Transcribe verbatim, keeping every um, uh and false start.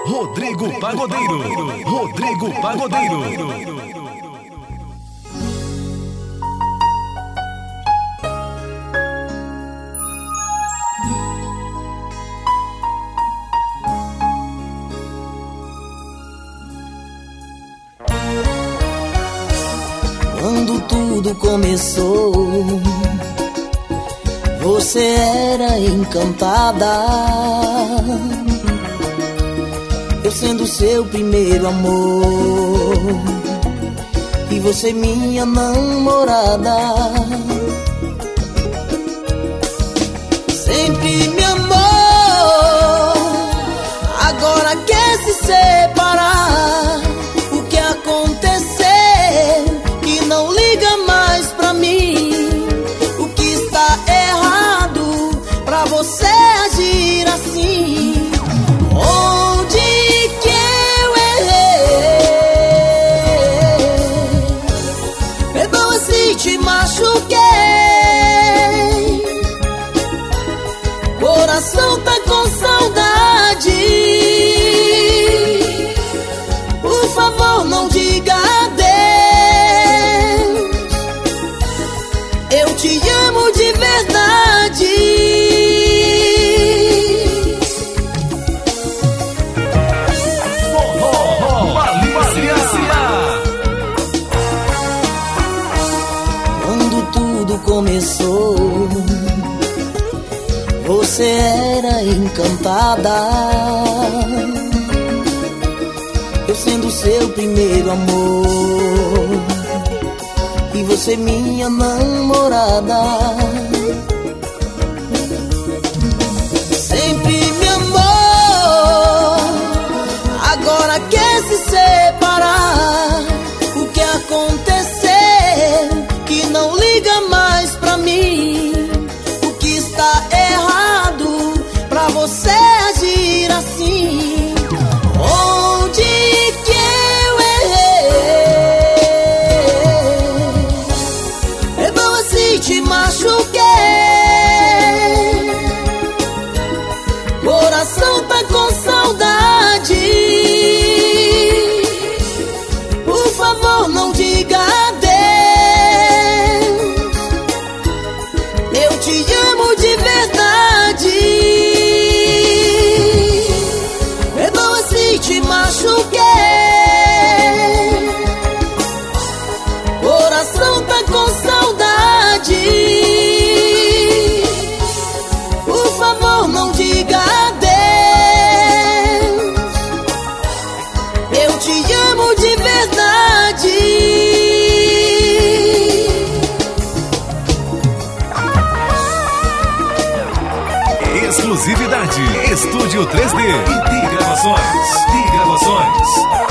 Rodrigo Pagodeiro. Rodrigo Pagodeiro. Quando tudo começou, você era encantada, eu sendo seu primeiro amor, e você minha namorada. Sempre me amou, agora quer se separar. O que aconteceu? Que não liga mais pra mim. O que está errado pra você agir assim? Onde que eu errei? Perdoa se te machuquei. Coração tá com saudade. Por favor, não diga adeus. Eu te amo de verdade. Quando tudo começou, você era encantada, eu sendo seu primeiro amor, e você minha namorada. Sempre me amou, agora quer se separar. O que aconteceu? Que não liga mais pra mim. O que está errado pra você agir assim? Onde que eu errei? Perdoa se te machuquei. Coração tá com saudade. Por favor, não diga adeus. Eu te amo de verdade. Perdoa se te machuquei. Coração tá com saudade. Por favor, não diga adeus. Eu te amo de verdade. Exclusividade Estúdio três D e T Gravações. T Gravações.